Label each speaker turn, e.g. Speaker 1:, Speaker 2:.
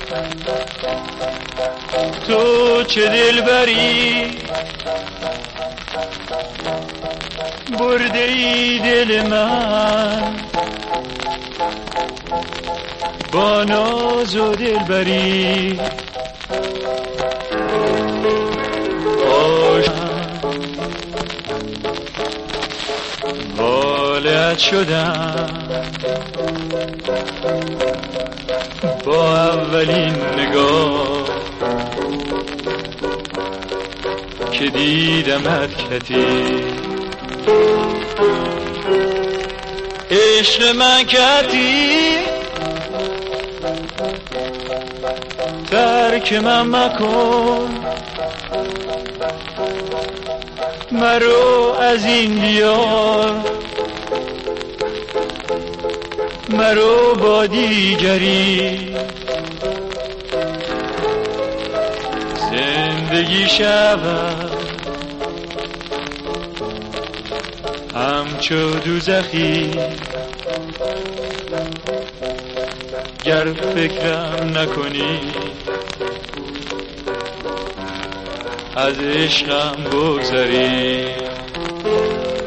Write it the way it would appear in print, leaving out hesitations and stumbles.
Speaker 1: تو چه دلبری برده ای دل من با ناز و دلبری والت شدم با اولین نگاه که دیدمت کتی عشق من کتی ترک من مکن مرو از این دیار مرو با دیگری زندگی شود همچو دوزخی گر فکرم نکنی از عشقم بگذری